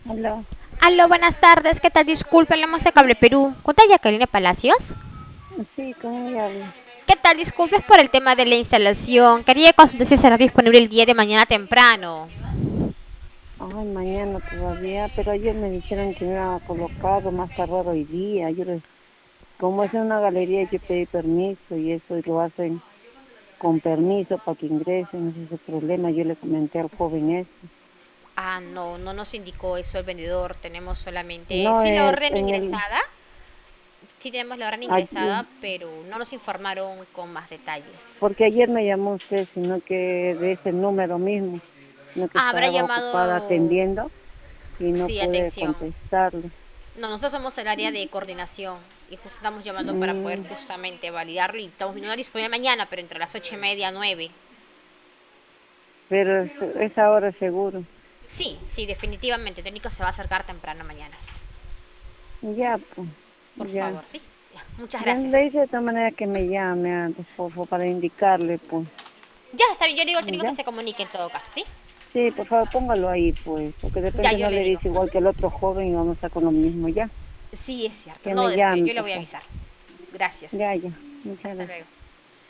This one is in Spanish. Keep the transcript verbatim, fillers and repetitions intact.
Aló. Aló, buenas tardes. ¿Qué tal? Disculpe, hablamos de Cable Perú. ¿Cuenta Jacqueline Palacios? Sí, ¿cómo ella habla? ¿Qué tal? Disculpe por el tema de la instalación. Quería consultar si será disponible el día de mañana temprano. Ay, mañana todavía, pero ayer me dijeron que me iban a colocar más tardar hoy día. Yo les- como es una galería, hay que pedir permiso y eso y lo hacen con permiso para que ingresen, ese es el problema. Yo le comenté al joven ese. Ah, no, no nos indicó eso el vendedor. Tenemos solamente, No, sí, la el, orden en el, ingresada. Sí, tenemos la orden ayer, ingresada, pero no nos informaron con más detalles. porque ayer me llamó usted, sino que de ese número mismo, sino que Ah, habrá estaba ocupada llamado. atendiendo y no Sí, pude atención. contestarle. No, nosotros somos el área de coordinación y justo estamos llamando para poder Mm, justamente validarlo y estamos viendo disponible mañana, pero entre las ocho y media, nueve. pero es, es ahora seguro. Sí, sí, definitivamente. Técnico se va a acercar temprano mañana. Ya, pues, Por ya. favor, sí. Ya, muchas Ya le gracias. dice de tal manera que me llame antes, por favor, para indicarle, pues. Ya, está bien. Yo le digo al técnico que ¿Ya? se comunique en todo caso, ¿sí? Sí, por favor, póngalo ahí, pues, porque de Ya, repente yo no le le digo. dice igual que el otro joven y vamos a estar con lo mismo, ¿ya? Sí, es cierto. Que No me descuide. llame, Yo le por voy a favor. avisar. Gracias. Ya, ya. Muchas Hasta luego. gracias.